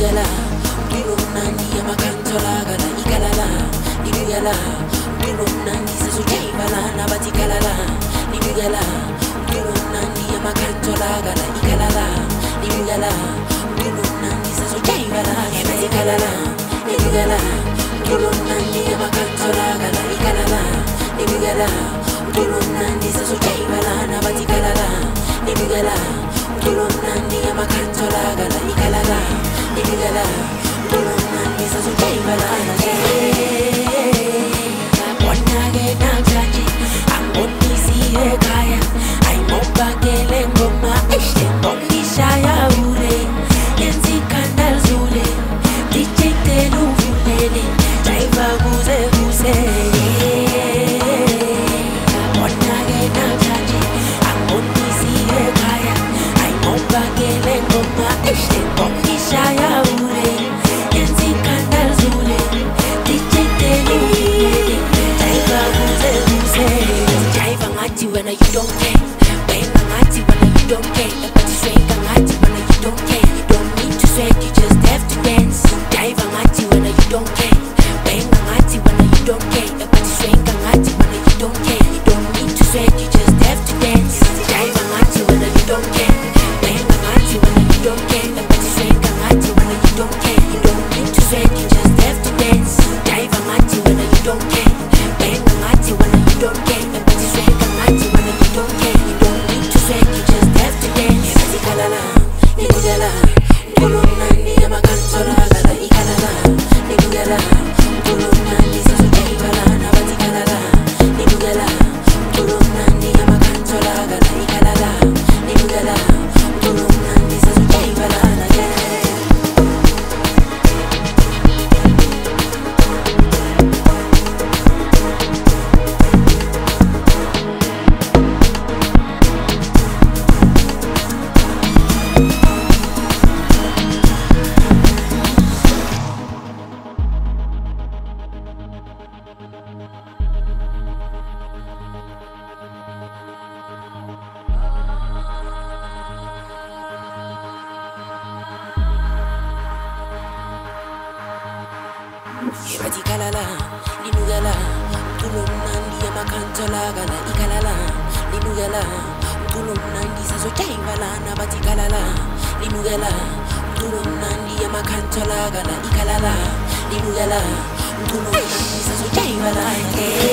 Libugala, Gilunandi, Yamakantolagala, Ikalala, Libugala, Gilunandi, Sasujavala, Nabatikalala, Libugala, Gilunandi, Yamakantolagala, Ikalala, Libugala, Gilunandi, Sasujavala, Nabatikalala, Libugala, Gilunandi, Yamakantolagala, Ikalala, Libugala, Gilunandi, Sasujavala, Nabatikalala, Libugala, Gilunandi, Yamakantolagala, Ikalala, Libugala, Gilunandi, Sasujavala, Wanage Najaji, I'm on PC Kaya, I'm on Bagele Ngoma, Only Shaya Ule, Yenzi Kandal Zule, DJ Telu Fulele, Jaiva Guze Guze. Wanage Najaji, I'm on PC Kaya, I'm on Bagele Ngoma, Only Shaya Ule, Yenzi Kandal Zule, DJ Telu Fulele, Jaiva Guze Guze. Jaiva Ngati when you don't care, Benga Ngati when you don't care, but you swing Ngati when you don't care, you don't need to sweat, you just have to dance. Jaiva Ngati when you don't care, Benga Ngati when you don't care, but you swing Ngati when you don't care, you don't need to sweat, you just have to dance. Jaiva Ngati when you don't care, Benga Ngati when you don't care, but you swing Ngati when you don't care, you don't need to sweat, you just have to dance. Jaiva Ngati when you don't care, Benga Ngati when you don't care, but you swing Ngati when you don't care, you don't need to sweat, you just have to dance. Ikalala, Libugala, Gulunandi, Yamakantolagala, Ikalala, Libugala, Gulunandi, Sasujavala, Nabatikalala, Libugala, Gulunandi, Yamakantolagala, Ikalala, Libugala, Gulunandi, Sasujavala, Ibatikalala, Libugala, Gulunandi, Yamakantolagala, Ikalala, Libugala, Gulunandi, Sasujavala, Nabatikalala, Libugala, Gulunandi, Yamakantolagala, Ikalala, Libugala, Gulunandi, Sasujavala.